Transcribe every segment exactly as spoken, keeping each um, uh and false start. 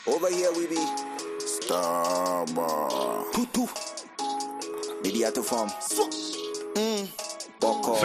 Over here we be Starboy. Tutu. Mediato form. Mm. Boko.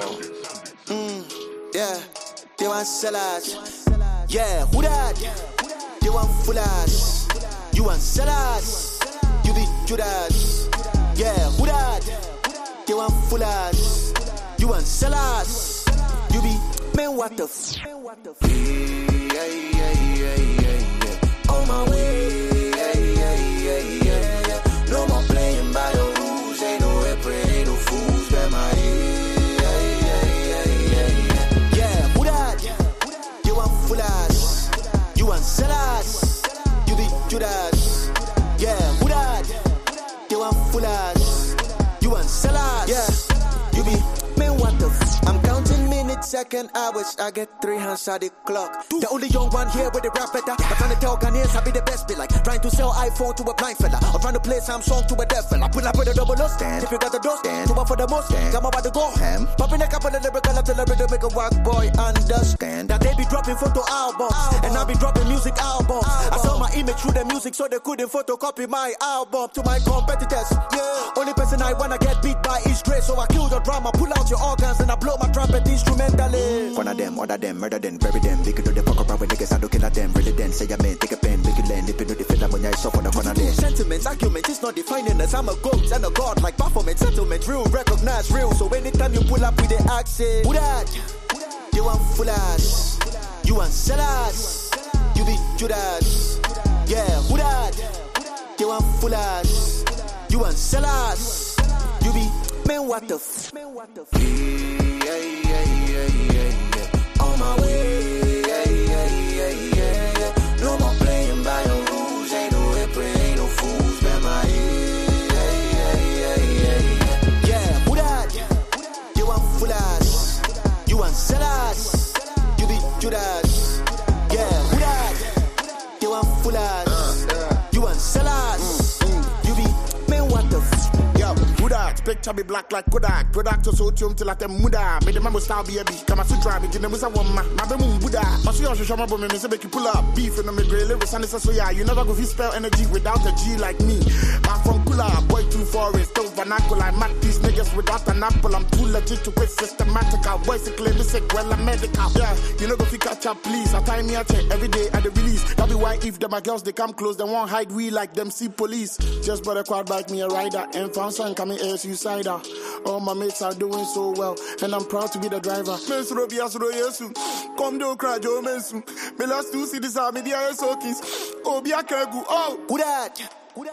Mm. Yeah. They want salad. Yeah. Who that? They want full ass. You want salad. You be Judas. Yeah. Who that? They want full ass. You want salad. You be man. What the f? Yeah, yeah, yeah, yeah, yeah. On my way. Yeah, yeah, yeah, yeah, yeah. No more playing by the rules. Ain't no airplane, ain't no fools. Bear my head. Yeah, yeah, yeah, yeah, yeah. Yeah, who that? You want full ass. You want salad. You be Judas. Yeah, who that? You want full ass. You want salad. Yeah, you be man. What the f? I'm counting minutes, second hours. I get three hands at the clock. The only young one here with the rap better. I'm trying to tell Ghanaians I be the best. Be like trying to sell iPhone to a blind fella, or trying to play Samsung to a deaf fella. Pull up with a double stand. If you got the door stand, two up for the most stand. I'm about to go ham. Popping a couple of lyrical up to the rhythm, make a white boy understand that they be dropping photo albums, album. And I be dropping music albums. Album. I saw my image through the music, so they couldn't photocopy my album to my competitors. Yeah. Only person I wanna get beat by is Dre, so I kill your drama, pull out your organs, and I blow my trumpet instrumentally. One of them, order them, murder them, bury them. They can do the fuck around with niggas, I don't kill at them. Really then, say I mean, take a pen, make it land. If you know the film, when I saw for the fun of them. Sentiments, arguments, it's not defining us. I'm a ghost and a god, like performance, settlement, real, recognize real. So anytime you pull up with the accent, who that? You want full ass. You want salad. You be Judas. Yeah, who that? You want full ass. You want salad. You be man. What the f? Man, what the f? Yeah, yeah, yeah, yeah, yeah. On my way. Yeah, yeah, yeah, yeah, yeah. No more playing by your rules. Ain't no airplane, ain't no fools. Bear my head. Yeah, yeah, yeah, yeah, yeah. Yeah, who that? You want full ass. You want salad. You be Judas. Yeah, who that? You want full ass. You want salad. You be man. What the f? Kodak, picture be black like Kodak. Product to so tune till at them muda. Made the mammo style baby. Come a suit drive, begin with a woman. My baby Buddha. My sweet show my boy, me say make you pull up. Beef in the grill, lyrics and so yeah. You never go fi spell energy without a G like me. Man from Kula, boy too forest, still vernacular. I mat these niggas without an apple. I'm too legit to quit systematical. Boys to claim the sick, well I'm medical. Yeah, you know go fi catch up, please. I time me a check every day at the release. That be why if them my girls they come close, they won't hide we like them see police. Just bought a quad bike, me a rider, and found son coming air suicider. All my mates are doing so well, and I'm proud to be the driver. Mesro biasro yesu, come do cry Joe Mensu. Me last two cities are me the I S O keys. Oh, be a kegu. Oh, who that?